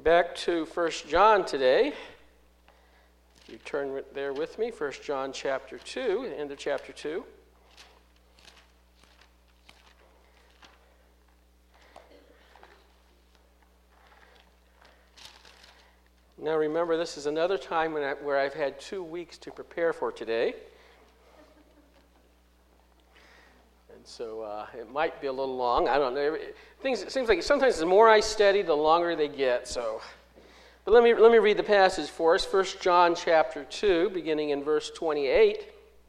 Back to 1 John today. You turn there with me, 1 John chapter 2, end of chapter 2. Now remember, this is another time where I've had 2 weeks to prepare for today. And so it might be a little long. I don't know. It seems like sometimes the more I study, the longer they get. But let me read the passage for us. 1 John chapter 2, beginning in verse 28.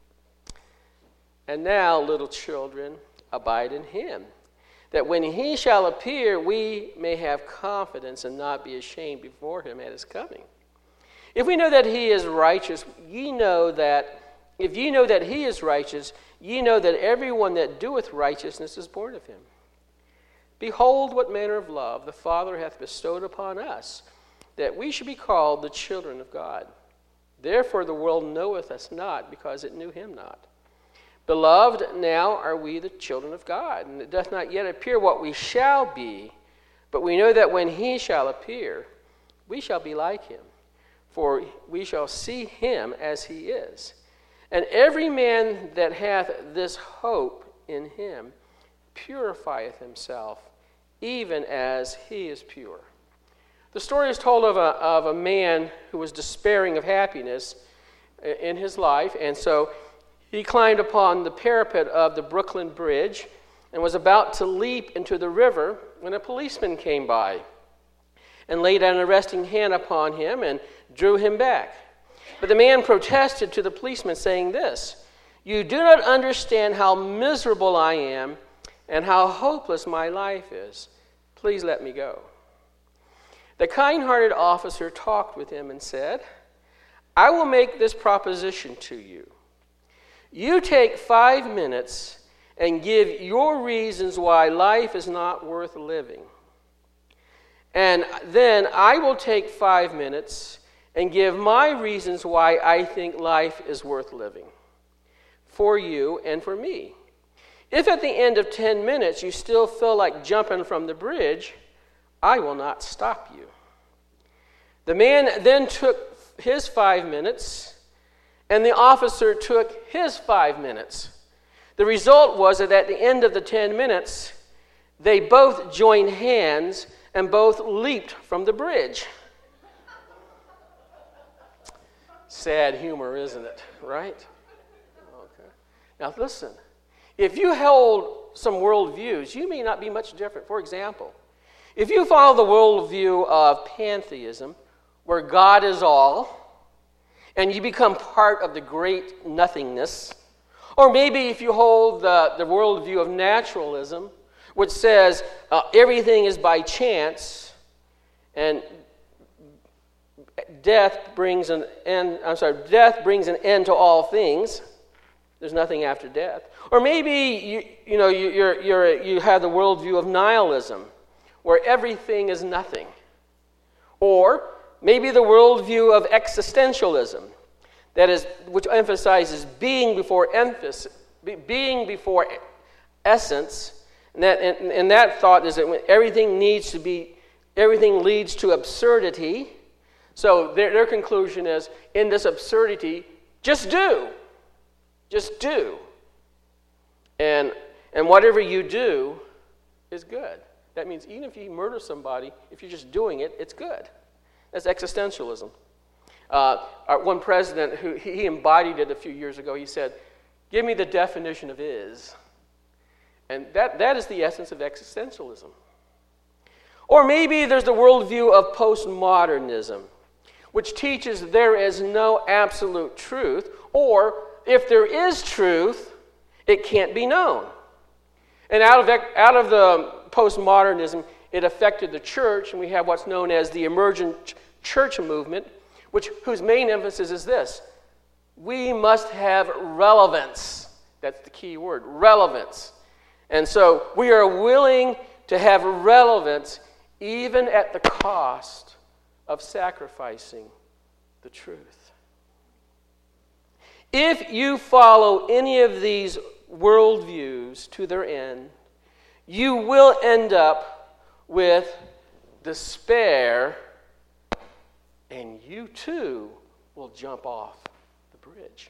And now, little children, abide in him, that when he shall appear, we may have confidence and not be ashamed before him at his coming. If we know that he is righteous, if ye know that he is righteous, ye know that everyone that doeth righteousness is born of him. Behold, what manner of love the Father hath bestowed upon us, that we should be called the children of God. Therefore the world knoweth us not, because it knew him not. Beloved, now are we the children of God, and it doth not yet appear what we shall be, but we know that when he shall appear, we shall be like him, for we shall see him as he is. And every man that hath this hope in him purifieth himself, even as he is pure. The story is told of a man who was despairing of happiness in his life, and so he climbed upon the parapet of the Brooklyn Bridge and was about to leap into the river when a policeman came by and laid an arresting hand upon him and drew him back. But the man protested to the policeman, saying this, "You do not understand how miserable I am and how hopeless my life is. Please let me go." The kind-hearted officer talked with him and said, "I will make this proposition to you. You take 5 minutes and give your reasons why life is not worth living. And then I will take 5 minutes and give my reasons why I think life is worth living, for you and for me. If at the end of 10 minutes you still feel like jumping from the bridge, I will not stop you." The man then took his 5 minutes, and the officer took his 5 minutes. The result was that at the end of the 10 minutes, they both joined hands and both leaped from the bridge. Sad humor, isn't it? Right? Okay. Now listen, if you hold some worldviews, you may not be much different. For example, if you follow the worldview of pantheism, where God is all, and you become part of the great nothingness, or maybe if you hold the worldview of naturalism, which says everything is by chance, and death brings an end to all things. There's nothing after death. Or maybe you have the worldview of nihilism, where everything is nothing. Or maybe the worldview of existentialism, which emphasizes being before essence, and that thought is that when everything leads to absurdity. So their conclusion is, in this absurdity, just do. Just do. And whatever you do is good. That means even if you murder somebody, if you're just doing it, it's good. That's existentialism. Our one president, he embodied it a few years ago, he said, "Give me the definition of is." And that is the essence of existentialism. Or maybe there's the worldview of postmodernism, which teaches there is no absolute truth, or if there is truth, it can't be known. And out of the postmodernism, it affected the church, and we have what's known as the emergent church movement, whose main emphasis is this: we must have relevance. That's the key word, relevance. And so we are willing to have relevance even at the cost of sacrificing the truth. If you follow any of these worldviews to their end, you will end up with despair and you too will jump off the bridge.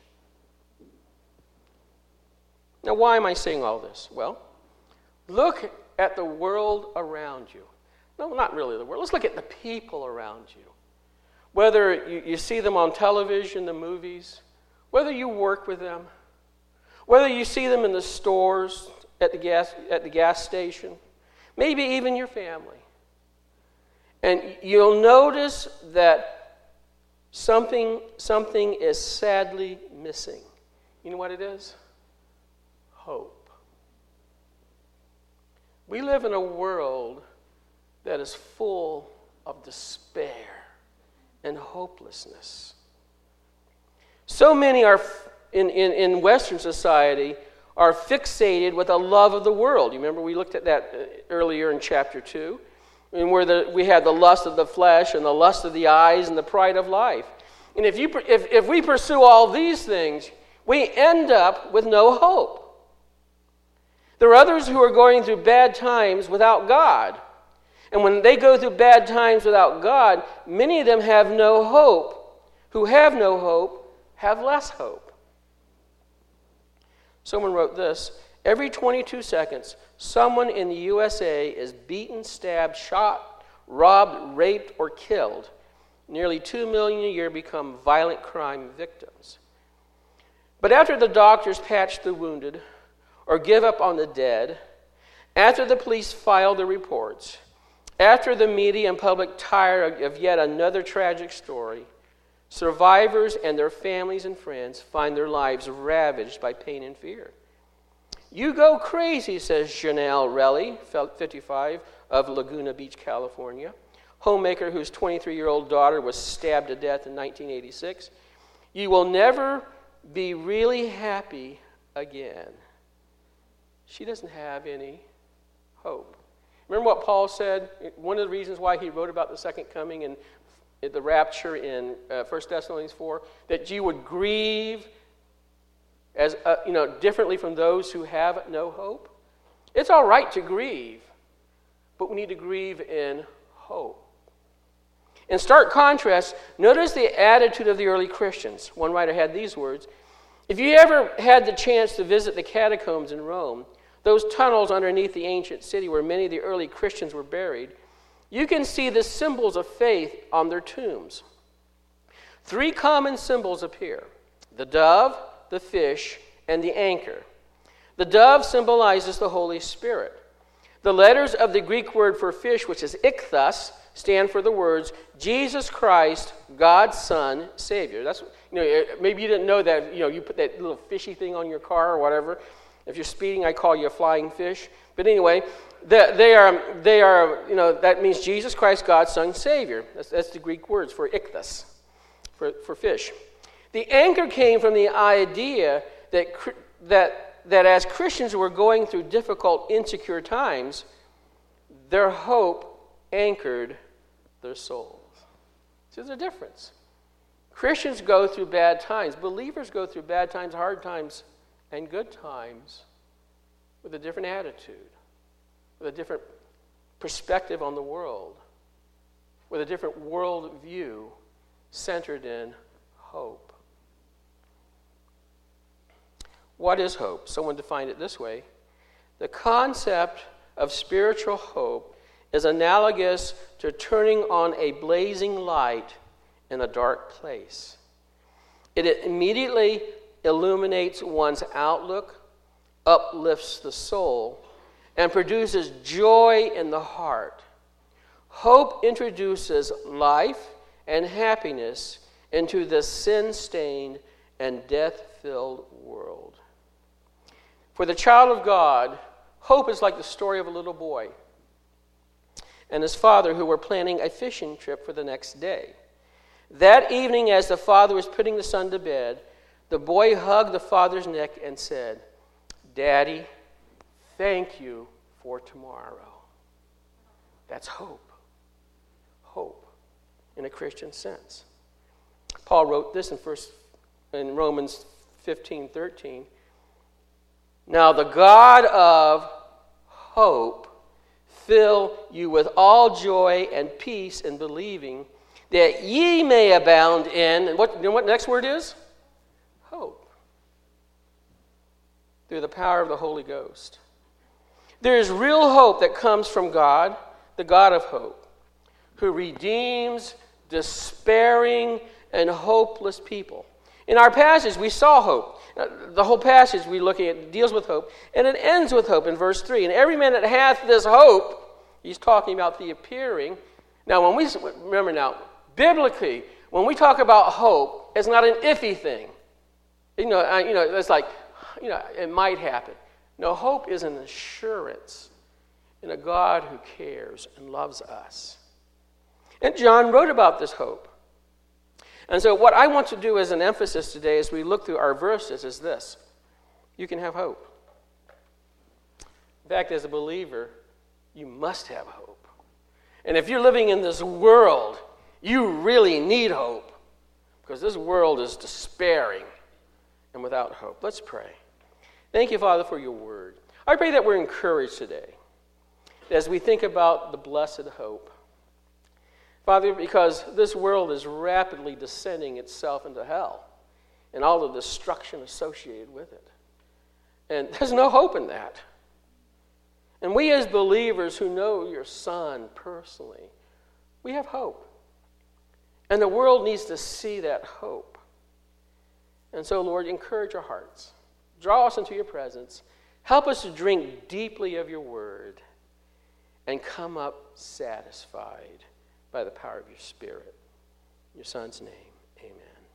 Now, why am I saying all this? Well, look at the world around you. No, not really the world. Let's look at the people around you. Whether you see them on television, the movies, whether you work with them, whether you see them in the stores, at the gas station, maybe even your family. And you'll notice that something is sadly missing. You know what it is? Hope. We live in a world that is full of despair and hopelessness. So many are in Western society are fixated with a love of the world. You remember we looked at that earlier in chapter 2, and where we had the lust of the flesh and the lust of the eyes and the pride of life. And if we pursue all these things, we end up with no hope. There are others who are going through bad times without God. And when they go through bad times without God, many of them have no hope. Who have no hope have less hope. Someone wrote this: every 22 seconds, someone in the USA is beaten, stabbed, shot, robbed, raped, or killed. Nearly 2 million a year become violent crime victims. But after the doctors patch the wounded or give up on the dead, after the police file their reports, after the media and public tire of yet another tragic story, survivors and their families and friends find their lives ravaged by pain and fear. You go crazy, says Janelle Relly, 55, of Laguna Beach, California, homemaker whose 23-year-old daughter was stabbed to death in 1986. You will never be really happy again. She doesn't have any hope. Remember what Paul said? One of the reasons why he wrote about the second coming and the rapture in 1 Thessalonians 4, that you would grieve as differently from those who have no hope. It's all right to grieve, but we need to grieve in hope. In stark contrast, notice the attitude of the early Christians. One writer had these words: if you ever had the chance to visit the catacombs in Rome, those tunnels underneath the ancient city where many of the early Christians were buried, you can see the symbols of faith on their tombs. 3 common symbols appear: the dove, the fish, and the anchor. The dove symbolizes the Holy Spirit. The letters of the Greek word for fish, which is ichthus, stand for the words Jesus Christ, God's Son, Savior. That's maybe you didn't know that. You put that little fishy thing on your car or whatever. If you're speeding, I call you a flying fish. But anyway, they are. That means Jesus Christ, God's Son, Savior. That's the Greek words for ichthus, for fish. The anchor came from the idea that as Christians were going through difficult, insecure times, their hope anchored their souls. See, there's a difference. Christians go through bad times. Believers go through bad times, hard times, and good times with a different attitude, with a different perspective on the world, with a different world view centered in hope. What is hope? Someone defined it this way: the concept of spiritual hope is analogous to turning on a blazing light in a dark place. It immediately illuminates one's outlook, uplifts the soul, and produces joy in the heart. Hope introduces life and happiness into the sin-stained and death-filled world. For the child of God, hope is like the story of a little boy and his father who were planning a fishing trip for the next day. That evening, as the father was putting the son to bed, the boy hugged the father's neck and said, "Daddy, thank you for tomorrow." That's hope. Hope in a Christian sense. Paul wrote this in Romans 15:13. Now the God of hope fill you with all joy and peace in believing, that ye may abound in, and what the next word is? Hope. Through the power of the Holy Ghost. There is real hope that comes from God, the God of hope, who redeems despairing and hopeless people. In our passage, we saw hope. The whole passage we're looking at deals with hope, and it ends with hope in verse 3. And every man that hath this hope, he's talking about the appearing. Now, remember now, biblically, when we talk about hope, it's not an iffy thing. It's like, it might happen. No, hope is an assurance in a God who cares and loves us. And John wrote about this hope. And so what I want to do as an emphasis today as we look through our verses is this. You can have hope. In fact, as a believer, you must have hope. And if you're living in this world, you really need hope, because this world is despairing and without hope. Let's pray. Thank you, Father, for your word. I pray that we're encouraged today as we think about the blessed hope. Father, because this world is rapidly descending itself into hell and all the destruction associated with it. And there's no hope in that. And we as believers who know your Son personally, we have hope. And the world needs to see that hope. And so, Lord, encourage our hearts. Draw us into your presence. Help us to drink deeply of your word and come up satisfied by the power of your Spirit. In your Son's name, amen.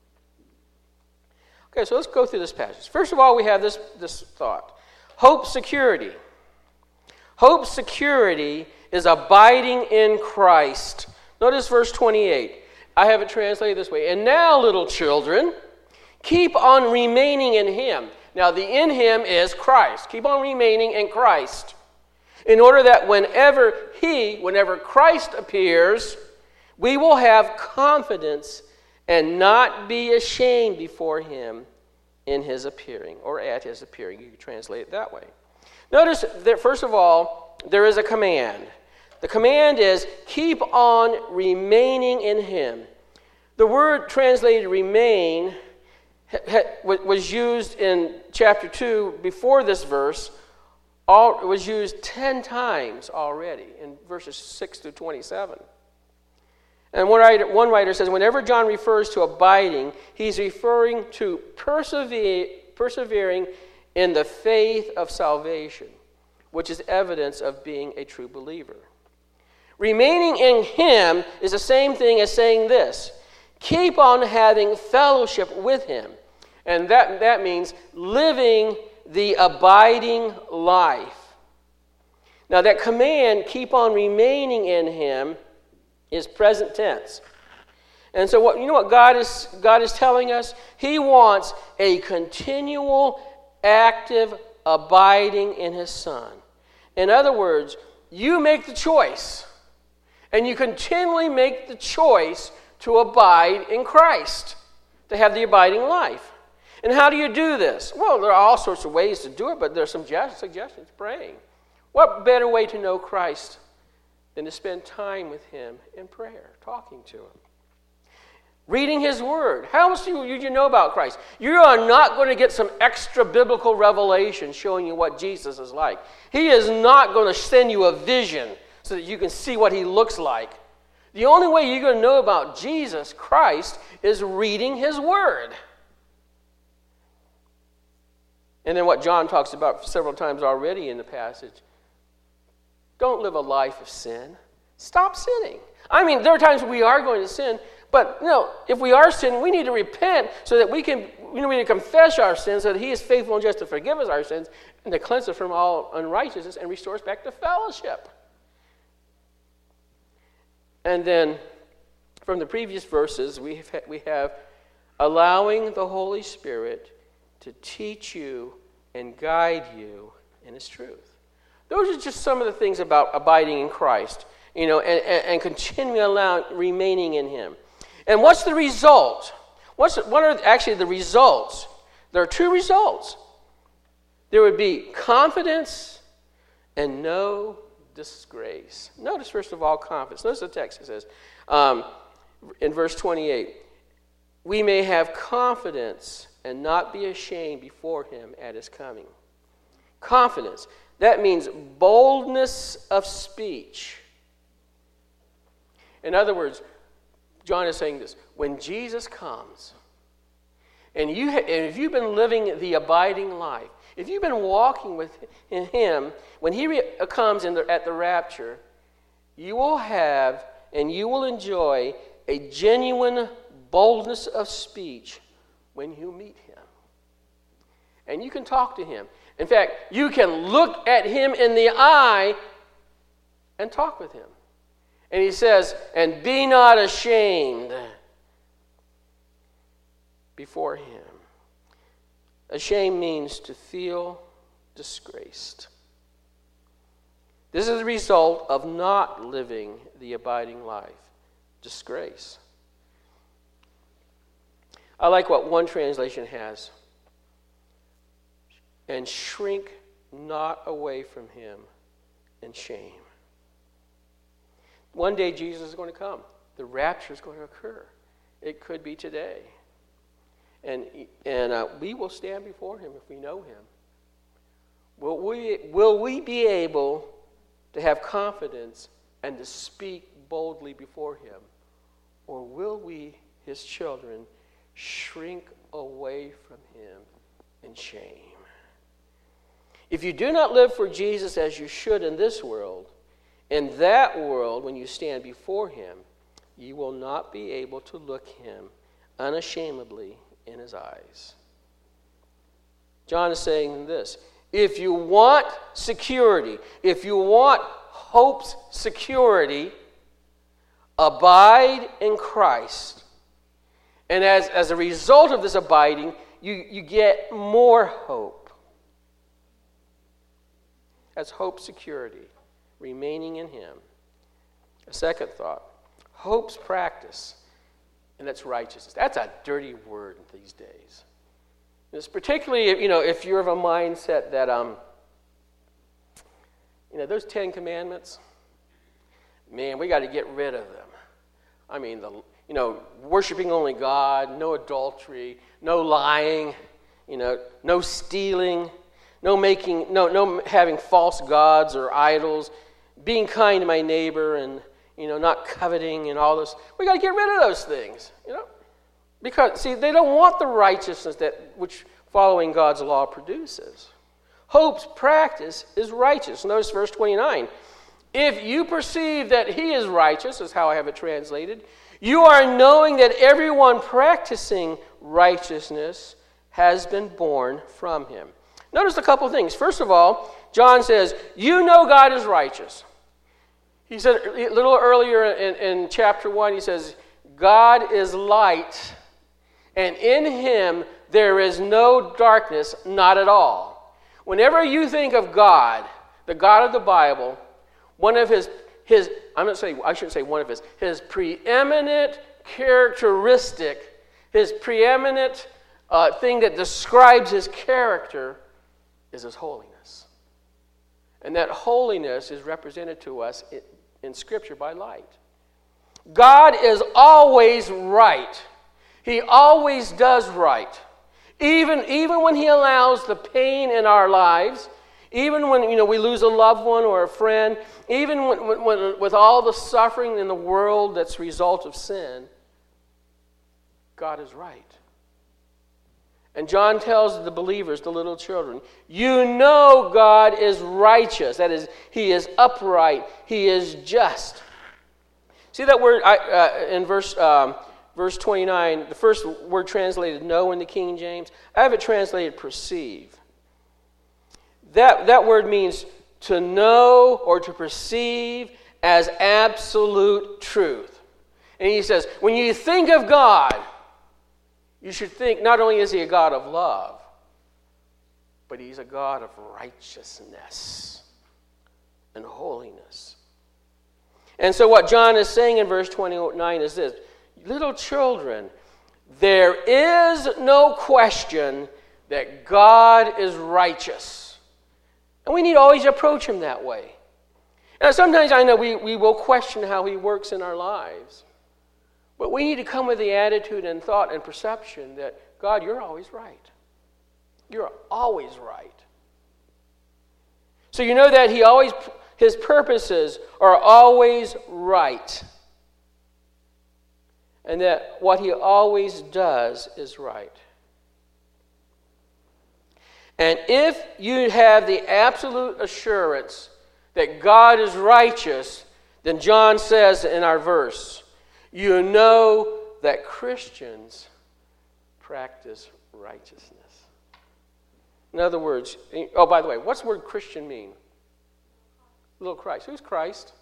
Okay, so let's go through this passage. First of all, we have this thought. Hope security. Hope security is abiding in Christ. Notice verse 28. I have it translated this way. And now, little children, keep on remaining in him. Now, the in him is Christ. Keep on remaining in Christ. In order that whenever Christ appears, we will have confidence and not be ashamed before him in his appearing, or at his appearing. You can translate it that way. Notice that, first of all, there is a command. The command is, keep on remaining in him. The word translated remain was used in chapter 2 before this verse. It was used 10 times already in verses 6 to 27. And one writer says, whenever John refers to abiding, he's referring to persevering in the faith of salvation, which is evidence of being a true believer. Remaining in him is the same thing as saying this: keep on having fellowship with him. And that means living the abiding life. Now that command, keep on remaining in him, is present tense. And so what God is telling us? He wants a continual, active abiding in his Son. In other words, you make the choice, and you continually make the choice to abide in Christ, to have the abiding life. And how do you do this? Well, there are all sorts of ways to do it, but there are some suggestions. Praying. What better way to know Christ than to spend time with him in prayer, talking to him? Reading his word. How much do you know about Christ? You are not going to get some extra biblical revelation showing you what Jesus is like. He is not going to send you a vision so that you can see what he looks like. The only way you're going to know about Jesus Christ is reading his word. And then what John talks about several times already in the passage. Don't live a life of sin. Stop sinning. I mean, there are times we are going to sin, but if we are sinning, we need to repent so that we can confess our sins, so that he is faithful and just to forgive us our sins and to cleanse us from all unrighteousness and restore us back to fellowship. And then from the previous verses, we have allowing the Holy Spirit to teach you and guide you in his truth. Those are just some of the things about abiding in Christ, and continually remaining in him. And what's the result? What are actually the results? There are two results. There would be confidence and no disgrace. Notice, first of all, confidence. Notice the text. It says, in verse 28, we may have confidence and not be ashamed before him at his coming. Confidence. That means boldness of speech. In other words, John is saying this: when Jesus comes, and if you've been living the abiding life, if you've been walking with him, when he comes at the rapture, you will have and you will enjoy a genuine boldness of speech when you meet him. And you can talk to him. In fact, you can look at him in the eye and talk with him. And he says, and be not ashamed before him. Ashamed means to feel disgraced. This is the result of not living the abiding life. Disgrace. I like what one translation has. And shrink not away from him in shame. One day Jesus is going to come. The rapture is going to occur. It could be today. And we will stand before him if we know him. Will we be able to have confidence and to speak boldly before him? Or will we, his children, shrink away from him in shame? If you do not live for Jesus as you should in this world, in that world, when you stand before him, you will not be able to look him unashamedly in his eyes. John is saying this: if you want security, if you want hope's security, abide in Christ. And as a result of this abiding, you get more hope. That's hope security, remaining in him. A second thought, hope's practice, and that's righteousness. That's a dirty word these days. It's particularly, if you're of a mindset that, those 10 commandments, man, we got to get rid of them. I mean, worshiping only God, no adultery, no lying, no stealing, no having false gods or idols, being kind to my neighbor, and not coveting and all this. We got to get rid of those things, because they don't want the righteousness which following God's law produces. Hope's practice is righteous. Notice verse 29. If you perceive that he is righteous, is how I have it translated, you are knowing that everyone practicing righteousness has been born from him. Notice a couple things. First of all, John says, you know God is righteous. He said a little earlier in chapter 1, he says, God is light, and in him there is no darkness, not at all. Whenever you think of God, the God of the Bible, one of his preeminent characteristic, his preeminent thing that describes his character is his holiness. And that holiness is represented to us in Scripture by light. God is always right. He always does right. Even when he allows the pain in our lives, even when we lose a loved one or a friend, even when with all the suffering in the world that's a result of sin, God is right. And John tells the believers, the little children, you know God is righteous. That is, he is upright. He is just. See that word in verse 29, the first word translated know in the King James. I have it translated perceive. That word means to know or to perceive as absolute truth. And he says, when you think of God, you should think not only is he a God of love, but he's a God of righteousness and holiness. And so what John is saying in verse 29 is this: little children, there is no question that God is righteous. And we need to always approach him that way. And sometimes I know we will question how he works in our lives. But we need to come with the attitude and thought and perception that, God, you're always right. You're always right. So you know that his purposes are always right. And that what he always does is right. And if you have the absolute assurance that God is righteous, then John says in our verse, you know that Christians practice righteousness. In other words, oh, by the way, what's the word Christian mean? Little Christ. Who's Christ?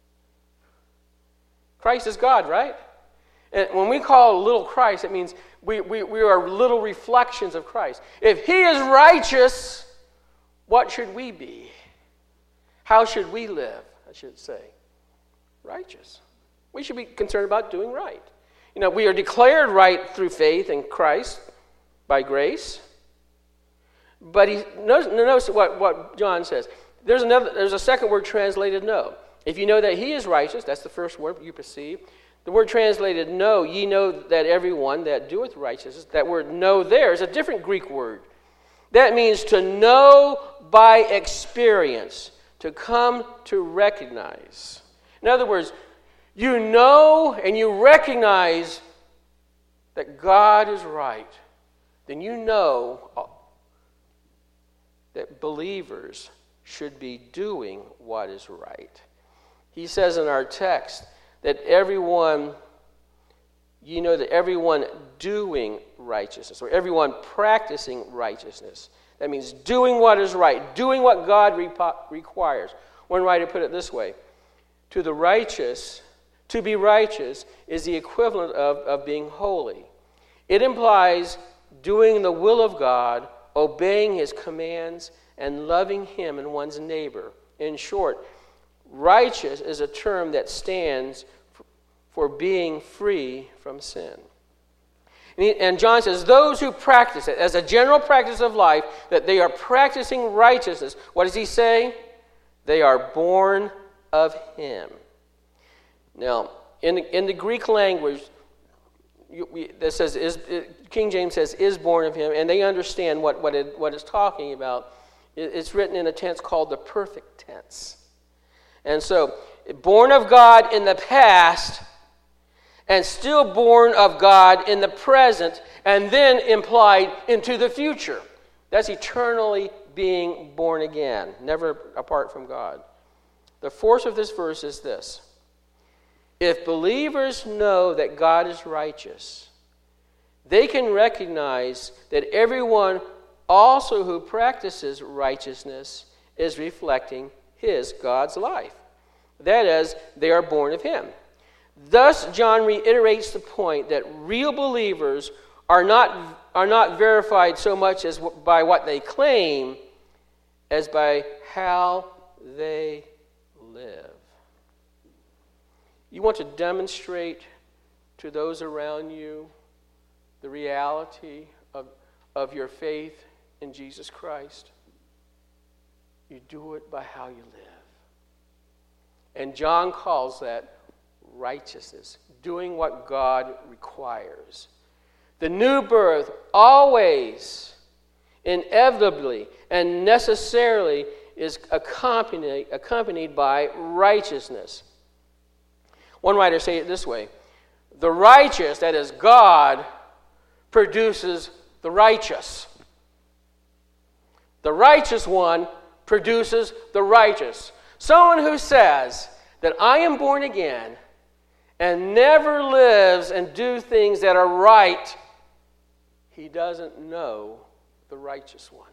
Christ is God, right? And when we call little Christ, it means we are little reflections of Christ. If he is righteous, what should we be? How should we live, I should say? Righteous. We should be concerned about doing right. You know, we are declared right through faith in Christ by grace. But notice what John says. There's a second word translated know. If you know that he is righteous, that's the first word you perceive. The word translated know, ye know that everyone that doeth righteousness, that word know there is a different Greek word. That means to know by experience, to come to recognize. In other words, you know and you recognize that God is right. Then you know that believers should be doing what is right. He says in our text that everyone doing righteousness, or everyone practicing righteousness. That means doing what is right, doing what God requires. One writer put it this way: to the righteous, to be righteous is the equivalent of being holy. It implies doing the will of God, obeying his commands, and loving him and one's neighbor. In short, righteous is a term that stands for being free from sin. And John says, those who practice it as a general practice of life, that they are practicing righteousness. What does he say? They are born of him. Now, in the Greek language, that says King James says is born of him, and they understand what it's talking about. It's written in a tense called the perfect tense. And so, born of God in the past, and still born of God in the present, and then implied into the future. That's eternally being born again, never apart from God. The force of this verse is this: if believers know that God is righteous, they can recognize that everyone also who practices righteousness is reflecting God's life. That is, they are born of him. Thus, John reiterates the point that real believers are not verified so much as by what they claim as by how they live. You want to demonstrate to those around you the reality of your faith in Jesus Christ. You do it by how you live. And John calls that righteousness, doing what God requires. The new birth always, inevitably, and necessarily is accompanied by righteousness. One writer said it this way: the righteous, that is God, produces the righteous. The righteous one produces the righteous. Someone who says that I am born again and never lives and do things that are right, he doesn't know the righteous one.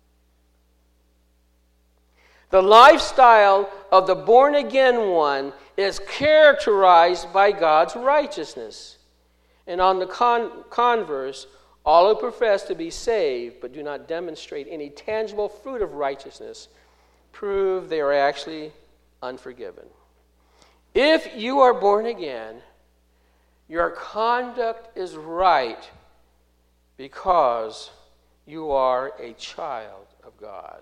The lifestyle of the born-again one is characterized by God's righteousness. And on the converse, all who profess to be saved but do not demonstrate any tangible fruit of righteousness prove they are actually unforgiven. If you are born again, your conduct is right because you are a child of God.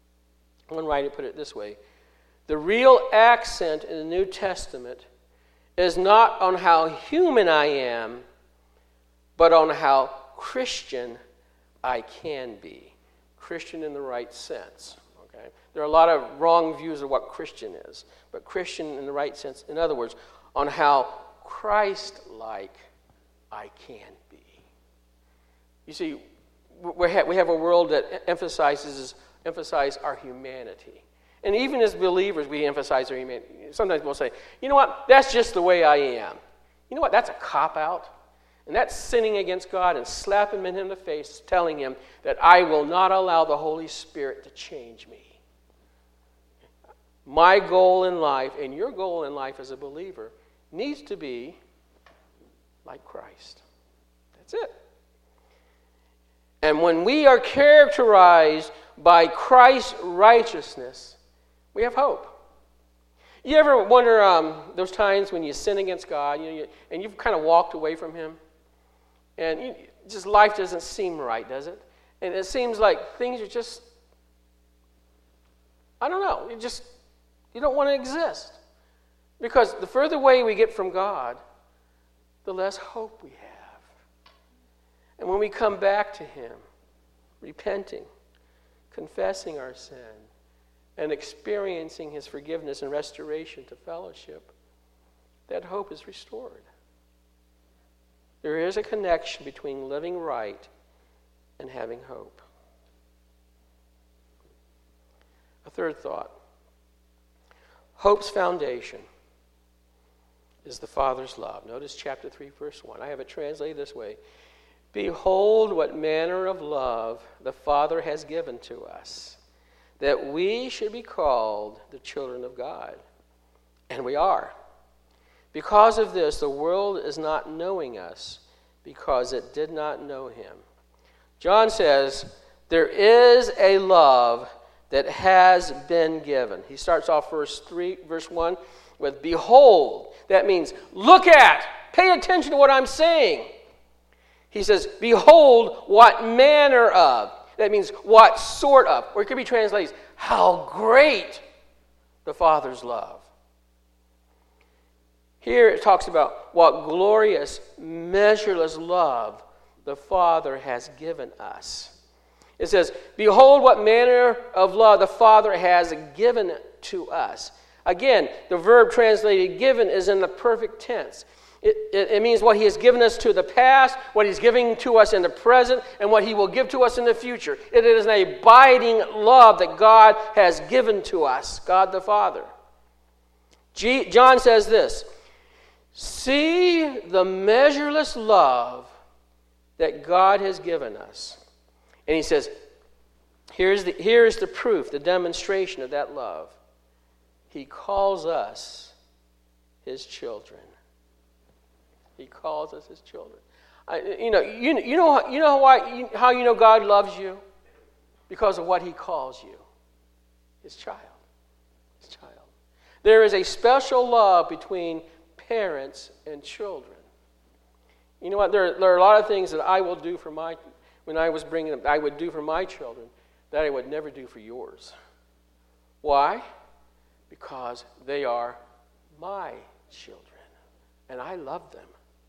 One writer put it this way: the real accent in the New Testament is not on how human I am, but on how Christian I can be. Christian in the right sense. Okay? There are a lot of wrong views of what Christian is, but Christian in the right sense, in other words, on how Christ-like I can be. You see, we have a world that emphasizes our humanity. And even as believers, we emphasize our humanity. Sometimes we'll say, you know what, that's just the way I am. You know what, that's a cop-out. And that's sinning against God and slapping him in the face, telling him that I will not allow the Holy Spirit to change me. My goal in life, and your goal in life as a believer, needs to be like Christ. That's it. And when we are characterized by Christ's righteousness, we have hope. You ever wonder those times when you sin against God, and you've kind of walked away from him, and just life doesn't seem right, does it? And it seems like things are just, I don't know, you don't want to exist. Because the further away we get from God, the less hope we have. And when we come back to him, repenting, confessing our sin, and experiencing his forgiveness and restoration to fellowship, that hope is restored. There is a connection between living right and having hope. A third thought. Hope's foundation is the Father's love. Notice chapter 3, verse 1. I have it translated this way. Behold what manner of love the Father has given to us, that we should be called the children of God. And we are. Because of this, the world is not knowing us, because it did not know him. John says, there is a love that has been given. He starts off verse 1 with behold. That means look at, pay attention to what I'm saying. He says, behold what manner of. That means what sort of. Or it could be translated, how great the Father's love. Here it talks about what glorious, measureless love the Father has given us. It says, behold what manner of love the Father has given to us. Again, the verb translated given is in the perfect tense. It means what he has given us to the past, what he's giving to us in the present, and what he will give to us in the future. It is an abiding love that God has given to us, God the Father. John says this, see the measureless love that God has given us. And he says, here's the proof, the demonstration of that love. He calls us his children. He calls us his children. You know how you know God loves you? Because of what he calls you. His child. His child. There is a special love between parents and children. You know what? There are a lot of things that I will do for when I was bringing them, I would do for my children that I would never do for yours. Why? Because they are my children, and I love them.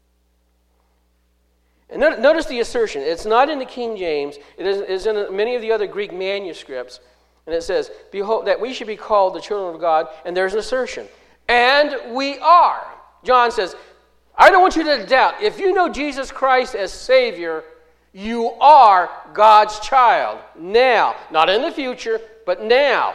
And notice the assertion. It's not in the King James. It is in many of the other Greek manuscripts. And it says, behold, that we should be called the children of God. And there's an assertion. And we are. John says, I don't want you to doubt. If you know Jesus Christ as Savior, you are God's child. Now. Not in the future, but now.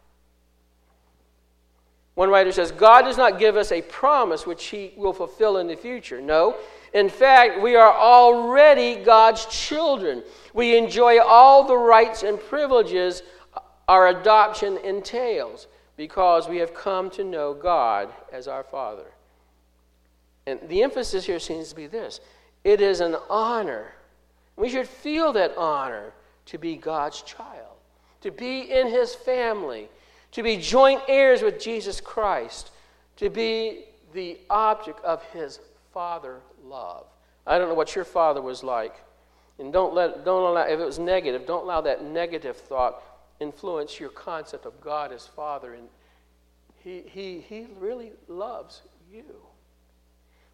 One writer says, God does not give us a promise which he will fulfill in the future. No. In fact, we are already God's children. We enjoy all the rights and privileges our adoption entails because we have come to know God as our Father. And the emphasis here seems to be this. It is an honor. We should feel that honor to be God's child, to be in his family, to be joint heirs with Jesus Christ, to be the object of his Father love. I don't know what your father was like. And don't allow, if it was negative, don't allow that negative thought influence your concept of God as Father. And he really loves you.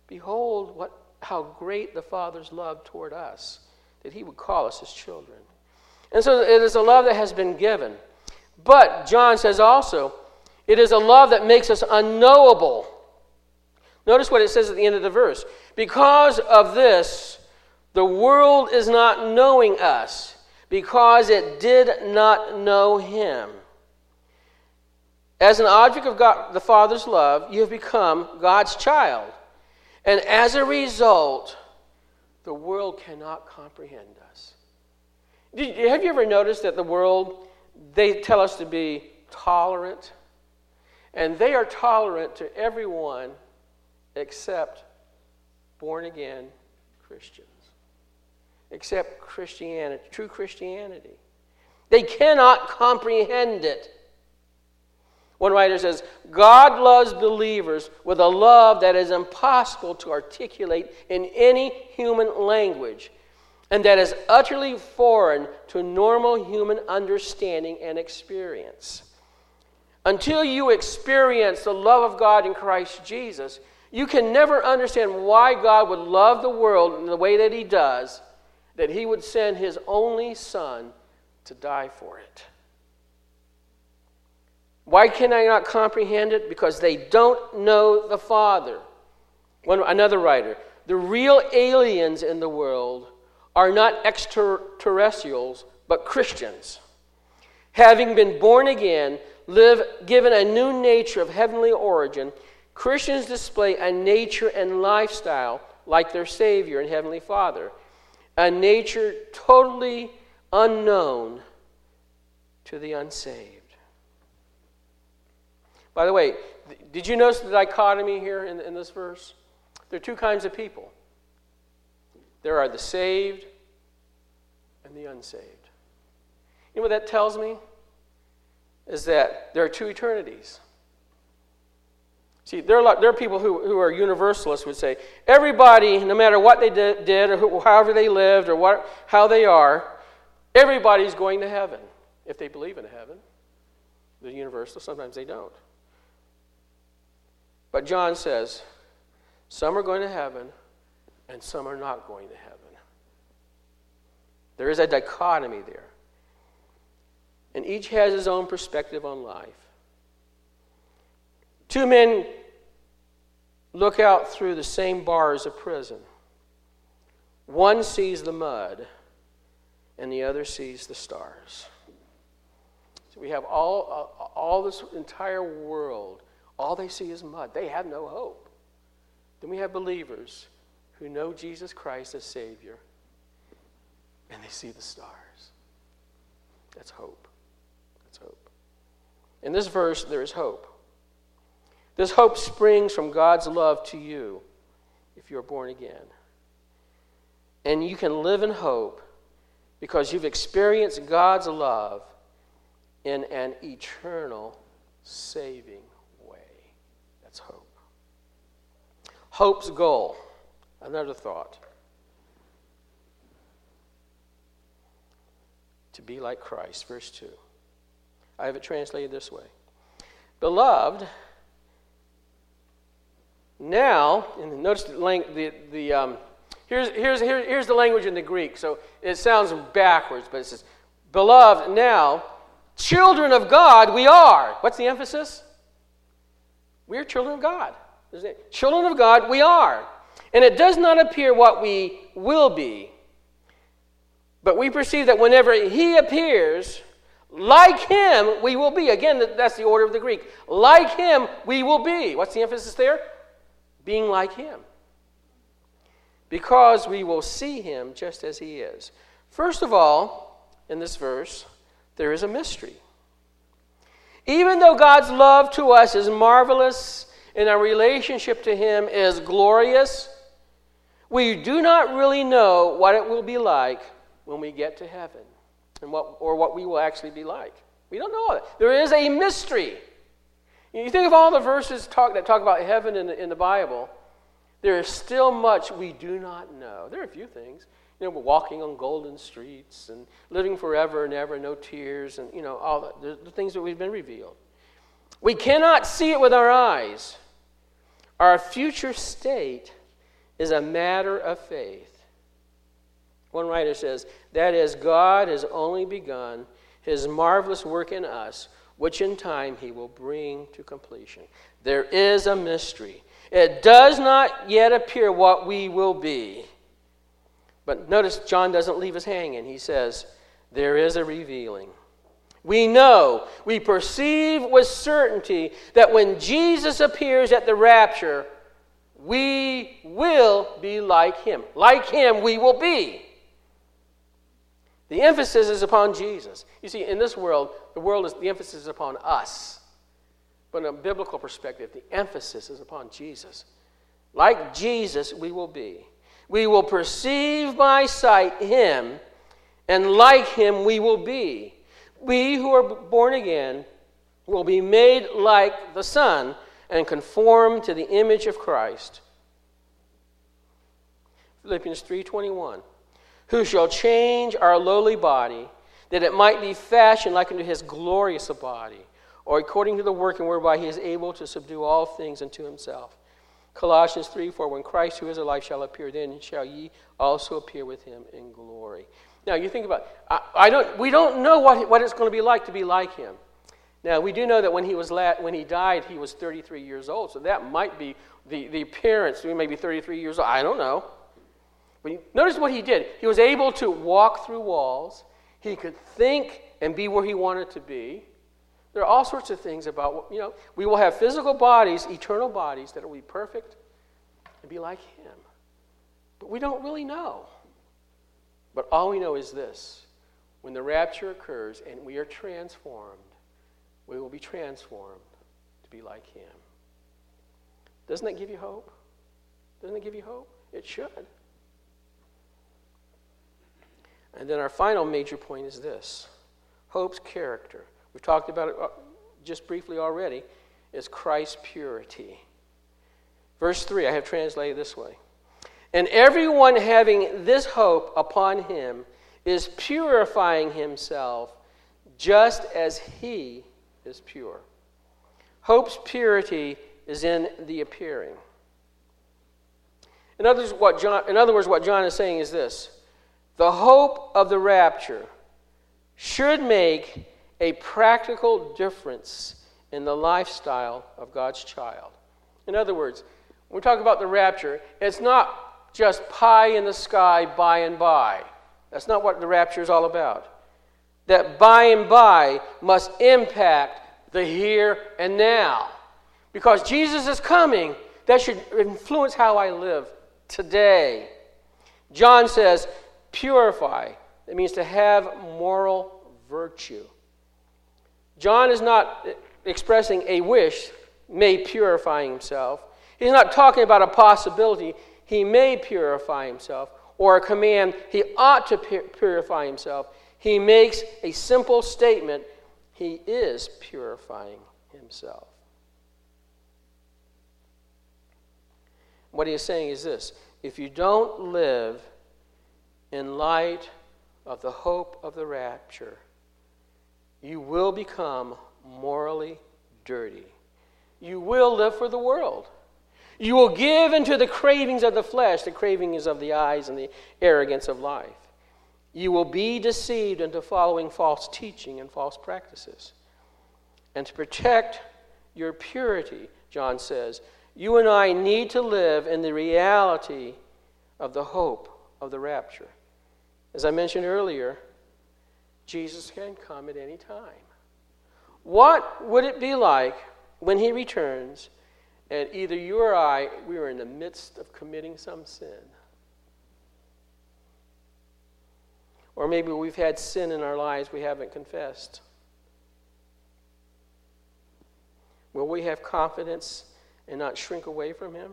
Behold how great the Father's love toward us, that he would call us his children. And so it is a love that has been given. But, John says also, it is a love that makes us unknowable. Notice what it says at the end of the verse. Because of this, the world is not knowing us, because it did not know him. As an object of God, the Father's love, you have become God's child. And as a result, the world cannot comprehend us. Have you ever noticed that the world, they tell us to be tolerant? And they are tolerant to everyone except born-again Christians. Except Christianity, true Christianity. They cannot comprehend it. One writer says, God loves believers with a love that is impossible to articulate in any human language, and that is utterly foreign to normal human understanding and experience. Until you experience the love of God in Christ Jesus, you can never understand why God would love the world in the way that he does, that he would send his only Son to die for it. Why can I not comprehend it? Because they don't know the Father. Another writer, the real aliens in the world are not extraterrestrials, but Christians. Having been born again, given a new nature of heavenly origin, Christians display a nature and lifestyle like their Savior and Heavenly Father, a nature totally unknown to the unsaved. By the way, did you notice the dichotomy here in this verse? There are two kinds of people. There are the saved and the unsaved. You know what that tells me? Is that there are two eternities. See, there are people who are universalists would say, everybody, no matter what they did or however they lived or how they are, everybody's going to heaven if they believe in heaven. The universalists, sometimes they don't. But John says, some are going to heaven and some are not going to heaven. There is a dichotomy there. And each has his own perspective on life. Two men look out through the same bars of prison. One sees the mud and the other sees the stars. So we have all this entire world. All they see is mud. They have no hope. Then we have believers who know Jesus Christ as Savior, and they see the stars. That's hope. That's hope. In this verse, there is hope. This hope springs from God's love to you if you're born again. And you can live in hope because you've experienced God's love in an eternal saving way. That's hope. Hope's goal. Another thought. To be like Christ. Verse 2. I have it translated this way. Beloved, now, and notice here's the language in the Greek. So it sounds backwards, but it says, beloved, now, children of God we are. What's the emphasis? We are children of God. Children of God we are. And it does not appear what we will be. But we perceive that whenever he appears, like him we will be. Again, that's the order of the Greek. Like him we will be. What's the emphasis there? Being like him. Because we will see him just as he is. First of all, in this verse, there is a mystery. Even though God's love to us is marvelous and our relationship to him is glorious, we do not really know what it will be like when we get to heaven and what we will actually be like. We don't know that. There is a mystery. You think of all the verses that talk about heaven in the Bible, there is still much we do not know. There are a few things. We're walking on golden streets and living forever and ever, no tears, and all the things that we've been revealed. We cannot see it with our eyes. Our future state is a matter of faith. One writer says, that is, God has only begun his marvelous work in us, which in time he will bring to completion. There is a mystery. It does not yet appear what we will be. But notice John doesn't leave us hanging. He says, there is a revealing. We know, we perceive with certainty that when Jesus appears at the rapture, we will be like him. Like him we will be. The emphasis is upon Jesus. You see, in this world, the emphasis is upon us. But in a biblical perspective, the emphasis is upon Jesus. Like Jesus, we will be. We will perceive by sight him, and like him we will be. We who are born again will be made like the Son and conform to the image of Christ. Philippians 3:21. Who shall change our lowly body, that it might be fashioned like unto his glorious body, or according to the working whereby he is able to subdue all things unto himself. Colossians 3:4, when Christ who is alive shall appear, then shall ye also appear with him in glory. Now you think about we don't know what it's going to be like him. Now we do know that when he died, he was 33 years old, so that might be the appearance. He may be 33 years old. I don't know. But notice what he did. He was able to walk through walls. He could think and be where he wanted to be. There are all sorts of things about, we will have physical bodies, eternal bodies that will be perfect and be like him. But we don't really know. But all we know is this. When the rapture occurs and we are transformed, we will be transformed to be like him. Doesn't that give you hope? Doesn't it give you hope? It should. And then our final major point is this. Hope's character. We've talked about it just briefly already. Is Christ's purity. Verse 3, I have translated this way. And everyone having this hope upon him is purifying himself just as he is pure. Hope's purity is in the appearing. In other words, what John is saying is this. The hope of the rapture should make a practical difference in the lifestyle of God's child. In other words, when we talk about the rapture, it's not just pie in the sky by and by. That's not what the rapture is all about. That by and by must impact the here and now. Because Jesus is coming, that should influence how I live today. John says, purify. It means to have moral virtue. John is not expressing a wish, may purify himself. He's not talking about a possibility, he may purify himself, or a command, he ought to purify himself. He makes a simple statement, he is purifying himself. What he is saying is this, if you don't live in light of the hope of the rapture, you will become morally dirty. You will live for the world. You will give into the cravings of the flesh, the cravings of the eyes, and the arrogance of life. You will be deceived into following false teaching and false practices. And to protect your purity, John says, you and I need to live in the reality of the hope of the rapture. As I mentioned earlier, Jesus can come at any time. What would it be like when he returns and either you or I, we are in the midst of committing some sin? Or maybe we've had sin in our lives we haven't confessed. Will we have confidence and not shrink away from him?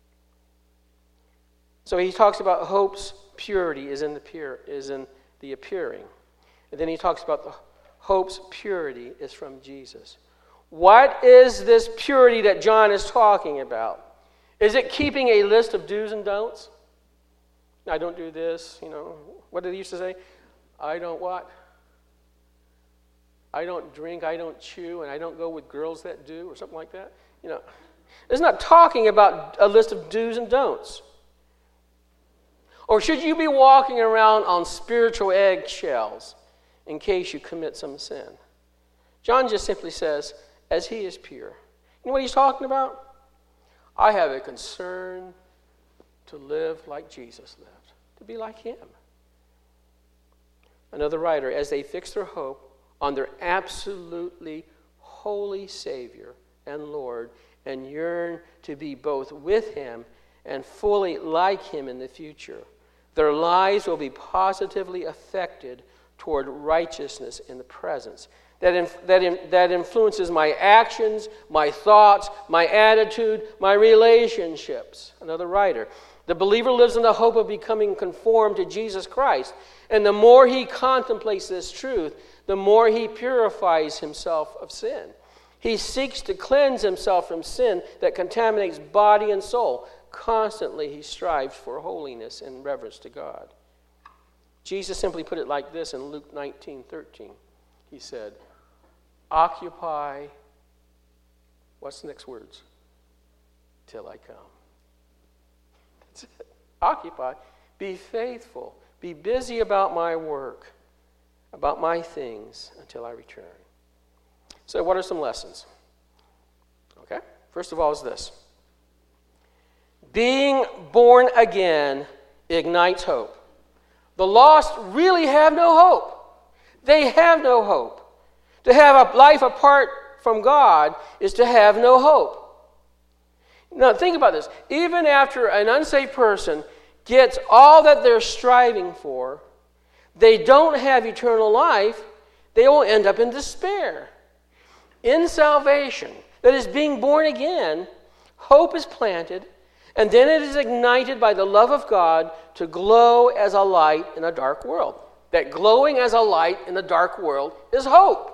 So he talks about hope's purity is in the appearing. And then he talks about the hope's purity is from Jesus. What is this purity that John is talking about? Is it keeping a list of do's and don'ts? I don't do this, What did he used to say? I don't what? I don't drink, I don't chew, and I don't go with girls that do, or something like that. It's not talking about a list of do's and don'ts. Or should you be walking around on spiritual eggshells in case you commit some sin? John just simply says, as he is pure. You know what he's talking about? I have a concern to live like Jesus lived, to be like him. Another writer, as they fix their hope on their absolutely holy Savior and Lord and yearn to be both with him and fully like him in the future, their lives will be positively affected toward righteousness in the presence. That influences my actions, my thoughts, my attitude, my relationships. Another writer. The believer lives in the hope of becoming conformed to Jesus Christ. And the more he contemplates this truth, the more he purifies himself of sin. He seeks to cleanse himself from sin that contaminates body and soul. Constantly he strives for holiness and reverence to God. Jesus simply put it like this in Luke 19:13. He said, occupy, what's the next words? Till I come. That's it. Occupy. Be faithful. Be busy about my work, about my things until I return. So what are some lessons? Okay. First of all is this. Being born again ignites hope. The lost really have no hope. They have no hope. To have a life apart from God is to have no hope. Now think about this. Even after an unsaved person gets all that they're striving for, they don't have eternal life, they will end up in despair. In salvation, that is being born again, hope is planted, and then it is ignited by the love of God to glow as a light in a dark world. That glowing as a light in a dark world is hope.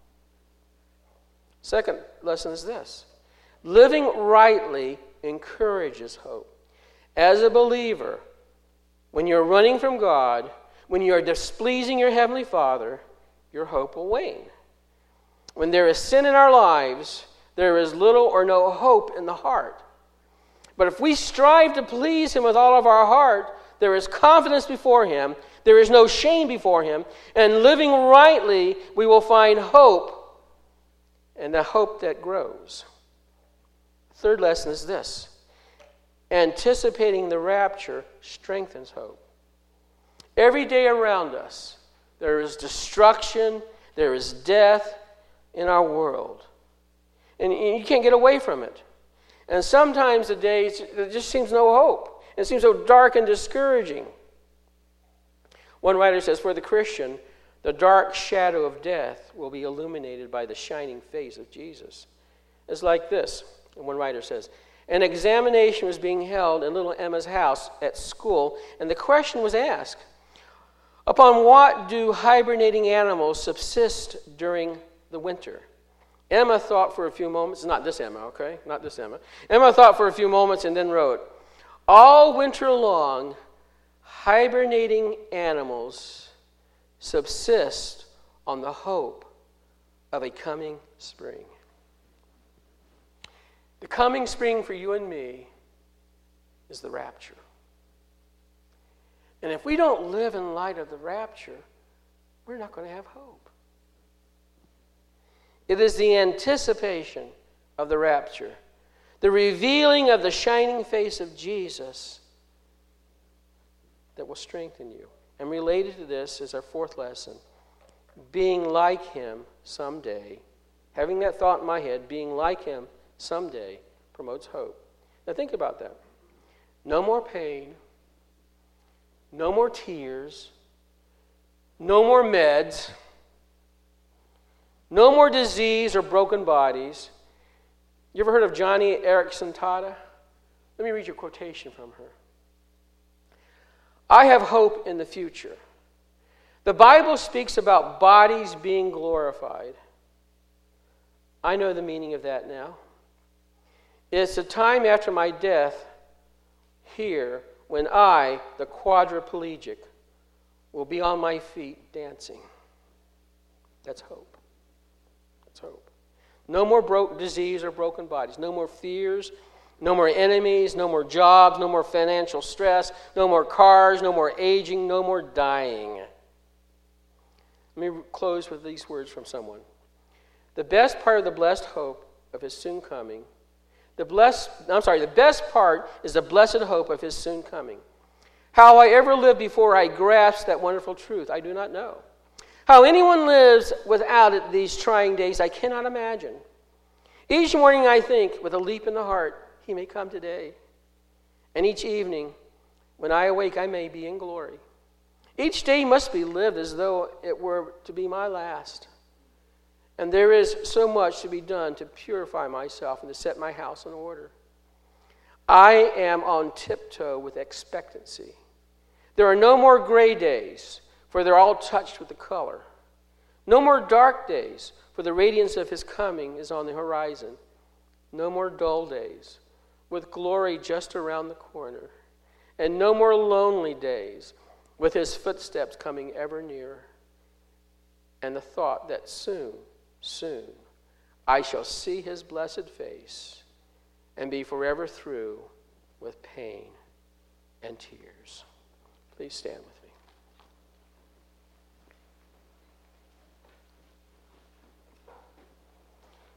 Second lesson is this. Living rightly encourages hope. As a believer, when you're running from God, when you're displeasing your Heavenly Father, your hope will wane. When there is sin in our lives, there is little or no hope in the heart. But if we strive to please Him with all of our heart, there is confidence before Him, there is no shame before Him, and living rightly, we will find hope, and the hope that grows. Third lesson is this. Anticipating the rapture strengthens hope. Every day around us, there is destruction, there is death in our world. And you can't get away from it. And sometimes the days, there just seems no hope. It seems so dark and discouraging. One writer says, for the Christian, the dark shadow of death will be illuminated by the shining face of Jesus. It's like this, and one writer says, an examination was being held in little Emma's house at school, and the question was asked, upon what do hibernating animals subsist during the winter? Emma thought for a few moments, not this Emma, okay? Not this Emma. Emma thought for a few moments and then wrote, all winter long, hibernating animals subsist on the hope of a coming spring. The coming spring for you and me is the rapture. And if we don't live in light of the rapture, we're not going to have hope. It is the anticipation of the rapture, the revealing of the shining face of Jesus that will strengthen you. And related to this is our fourth lesson. Being like Him someday, having that thought in my head, being like Him someday promotes hope. Now think about that. No more pain, no more tears, no more meds, no more disease or broken bodies. You ever heard of Johnny Erickson Tada? Let me read you a quotation from her. I have hope in the future. The Bible speaks about bodies being glorified. I know the meaning of that now. It's the time after my death here when I, the quadriplegic, will be on my feet dancing. That's hope. That's hope. No more disease or broken bodies. No more fears. No more enemies, no more jobs, no more financial stress, no more cars, no more aging, no more dying. Let me close with these words from someone. The best part of the blessed hope of his soon coming, the best part is the blessed hope of his soon coming. How I ever lived before I grasped that wonderful truth, I do not know. How anyone lives without it these trying days, I cannot imagine. Each morning I think, with a leap in the heart, he may come today. And each evening, when I awake, I may be in glory. Each day must be lived as though it were to be my last. And there is so much to be done to purify myself and to set my house in order. I am on tiptoe with expectancy. There are no more gray days, for they're all touched with the color. No more dark days, for the radiance of his coming is on the horizon. No more dull days, with glory just around the corner. And no more lonely days, with his footsteps coming ever nearer. And the thought that soon, I shall see his blessed face and be forever through with pain and tears. Please stand with me.